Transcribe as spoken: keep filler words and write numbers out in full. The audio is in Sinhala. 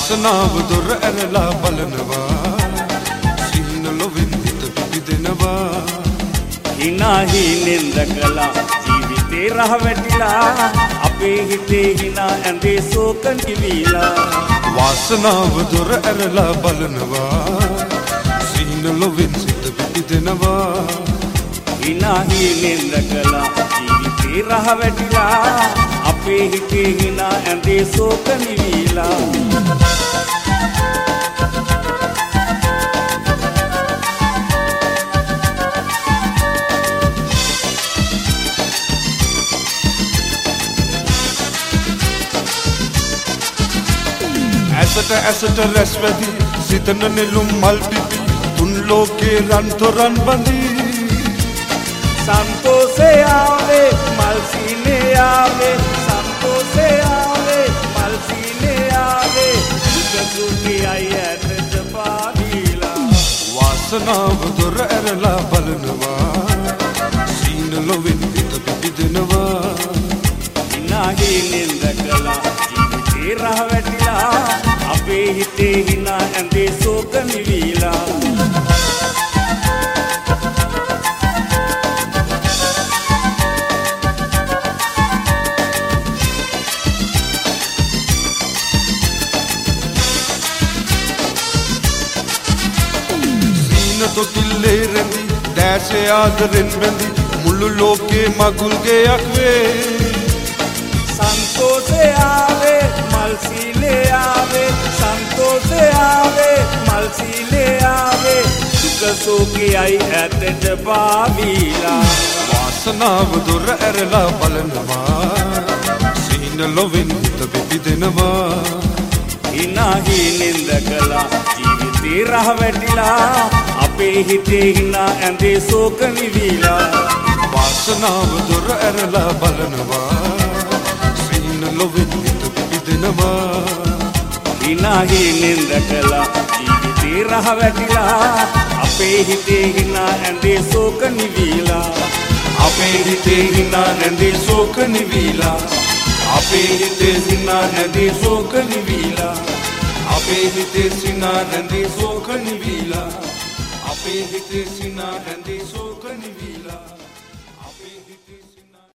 වාසනාව දොර ඇරලා බලනවා සිහින ලොවින් හිත පිපිදෙනවා hina hinen dakala ජීවිතේ රහ වැටිලා අපේ හිතේ hina ඇඳේ සෝක නිවිලා වාසනාව දොර ඇරලා බලනවා සිහින ලොවින් හිත පිපිදෙනවා hina hinen dakala ජීවිතේ රහ වැටිලා අපේ හිතේ hina ඇඳේ සෝක නිවිලා ඇසට ඇසට රැස් වැදී සිතන නෙළුම් මල් පිපි තුන් ලෝකේ රන් තොරන් බඳී संतोषे आवे मल सीने आवे संतोषे आवे मल सीने आवे सुखी आई ऐत पावीला වාසනාව දොර ඇරලා බලනවා සීන ලොවින් හිත පිපිදෙනවා hina hinen dakala ජීවිතේ රහ වැටිලා අපේ හිතේ hina ඇඳේ සෝක නිවිලා තොටිල්ලේ රැඳි දැසේ ආදරෙන් බැඳි මුළු ලෝකේ මගුල්ගයක් වේ संतोषे आवे मल सीने आवे संतोषे आवे मल सीने आवे सुख सुखी आई ऐत पावीला වාසනාව දොර ඇරලා බලනවා සීන ලොවින් හිත පිපිදෙනවා hina hinen dakala ජීවිතේ රහ වැටිලා අපේ හිතේ hina ඇඳේ සෝක නිවිලා වාසනාව දොර ඇරලා බලනවා සීන ලොවින් හිත පිපිදෙනවා hina hinen dakala ජීවිතේ රහ වැටිලා අපේ හිතේ hina ඇඳේ සෝක නිවිලා අපේ හිතේ hina ඇඳේ සෝක නිවිලා අපේ හිතේ hina ඇඳේ සෝක නිවිලා අපේ හිතේ hina ඇඳේ සෝක නිවිලා අපේ හිතේ hina ඇඳේ සෝක නිවිලා